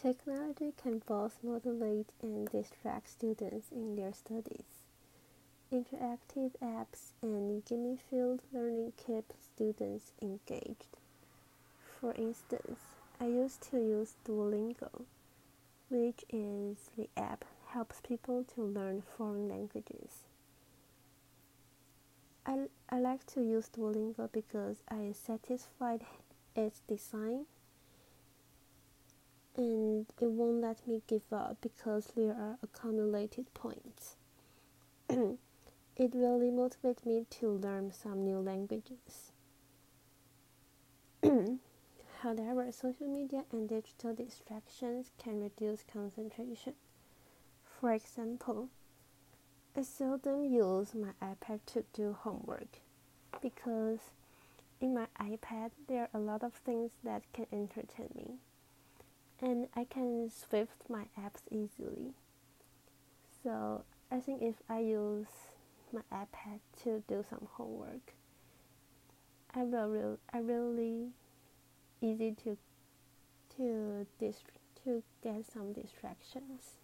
Technology can both motivate and distract students in their studies. Interactive apps and gamified learning keep students engaged. For instance, I used to use Duolingo, which is the app helps people to learn foreign languages. I like to use Duolingo because I am satisfied its design and it won't let me give up because there are accumulated points. It really motivates me to learn some new languages. However, social media and digital distractions can reduce concentration. For example, I seldom use my iPad to do homework because in my iPad there are a lot of things that can entertain me and I can switch my apps easily. So I think if I use my iPad to do some homework, I really easy to get some distractions.